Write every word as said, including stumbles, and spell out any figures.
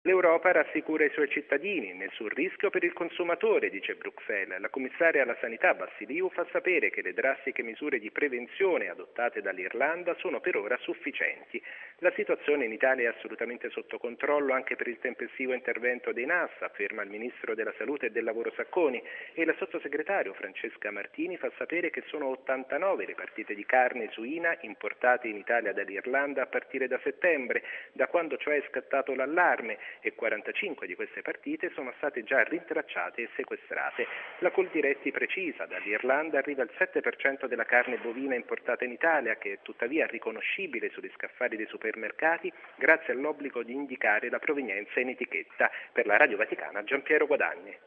L'Europa rassicura i suoi cittadini, nessun rischio per il consumatore, dice Bruxelles. La commissaria alla sanità Vassiliou fa sapere che le drastiche misure di prevenzione adottate dall'Irlanda sono per ora sufficienti. La situazione in Italia è assolutamente sotto controllo anche per il tempestivo intervento dei N A S, afferma il ministro della Salute e del Lavoro Sacconi, e la sottosegretario Francesca Martini fa sapere che sono ottantanove le partite di carne suina importate in Italia dall'Irlanda a partire da settembre, da quando cioè è scattato l'allarme, e quarantacinque di queste partite sono state già rintracciate e sequestrate. La Coldiretti precisa: dall'Irlanda arriva il sette per cento della carne bovina importata in Italia, che è tuttavia riconoscibile sugli scaffali dei supermercati grazie all'obbligo di indicare la provenienza in etichetta. Per la Radio Vaticana, Giampiero Guadagni.